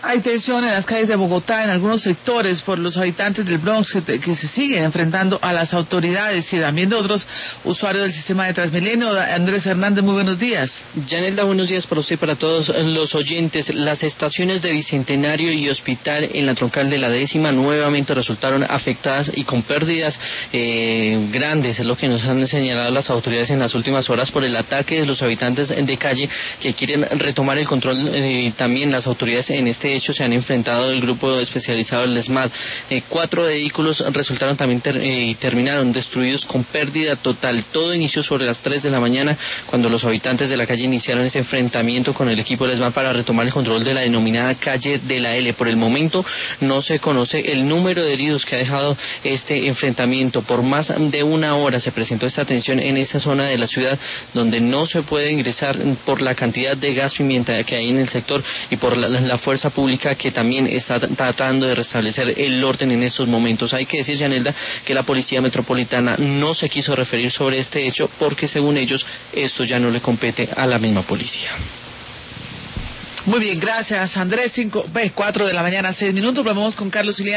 Hay tensión en las calles de Bogotá, en algunos sectores, por los habitantes del Bronx que se siguen enfrentando a las autoridades y también de otros usuarios del sistema de Transmilenio. Andrés Hernández, muy buenos días. Yanelda, buenos días para usted y para todos los oyentes. Las estaciones de Bicentenario y Hospital en la troncal de la 10ª nuevamente resultaron afectadas y con pérdidas grandes, es lo que nos han señalado las autoridades en las últimas horas por el ataque de los habitantes de calle que quieren retomar el control. También las autoridades en este hecho se han enfrentado el grupo especializado del SMAT. 4 vehículos resultaron también terminaron destruidos con pérdida total. Todo inició sobre las 3 de la mañana cuando los habitantes de la calle iniciaron ese enfrentamiento con el equipo del SMAT para retomar el control de la denominada calle de la L. Por el momento no se conoce el número de heridos que ha dejado este enfrentamiento. Por más de una hora se presentó esta tensión en esa zona de la ciudad donde no se puede ingresar por la cantidad de gas pimienta que hay en el sector y por la fuerza pública que también está tratando de restablecer el orden en estos momentos. Hay que decir, Yanelda, que la Policía Metropolitana no se quiso referir sobre este hecho porque según ellos esto ya no le compete a la misma policía. Muy bien, gracias Andrés. 4 de la mañana, 6 minutos. Vamos con Carlos Ilián.